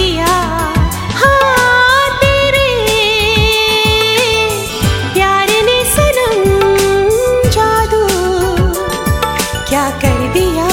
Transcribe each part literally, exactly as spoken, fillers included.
दिया। हाँ तेरे प्यार ने सनम जादू क्या कर दिया।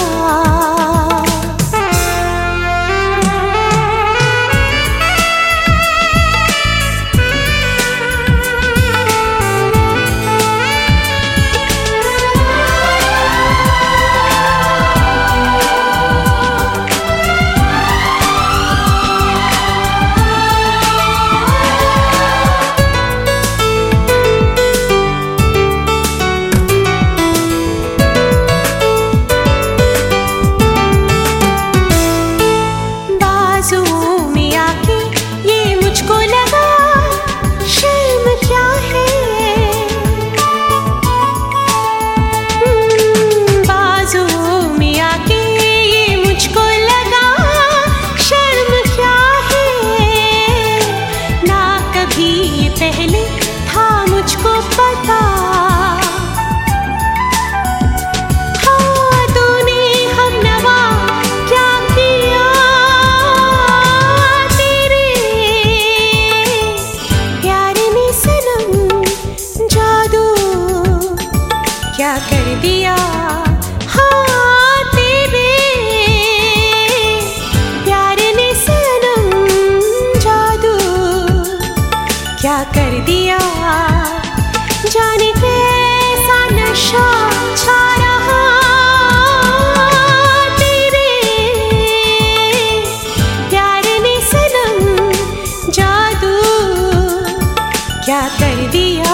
पहले था मुझको पता, हाँ तूने हमनवा क्या किया। तेरे प्यार ने सनम जादू क्या कर दिया। हाँ तेरे प्यार ने सनम जादू क्या कर दिया। जाने कैसा नशा छा रहा तेरे प्यार ने सनम जादू क्या कर दिया।